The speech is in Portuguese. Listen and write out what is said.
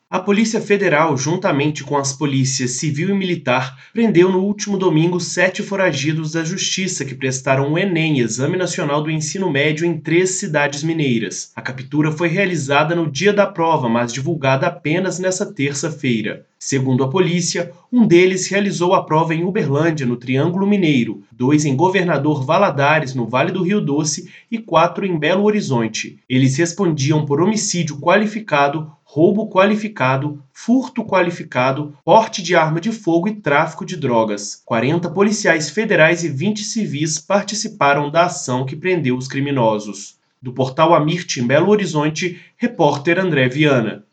A Polícia Federal, juntamente com as polícias civil e militar, prendeu no último domingo 7 foragidos da Justiça que prestaram o Enem, Exame Nacional do Ensino Médio, em 3 cidades mineiras. A captura foi realizada no dia da prova, mas divulgada apenas nesta terça-feira. Segundo a polícia, um deles realizou a prova em Uberlândia, no Triângulo Mineiro, 2 em Governador Valadares, no Vale do Rio Doce, e 4 em Belo Horizonte. Eles respondiam por homicídio qualificado, roubo qualificado, furto qualificado, porte de arma de fogo e tráfico de drogas. 40 policiais federais e 20 civis participaram da ação que prendeu os criminosos. Do portal Amirte, em Belo Horizonte, repórter André Viana.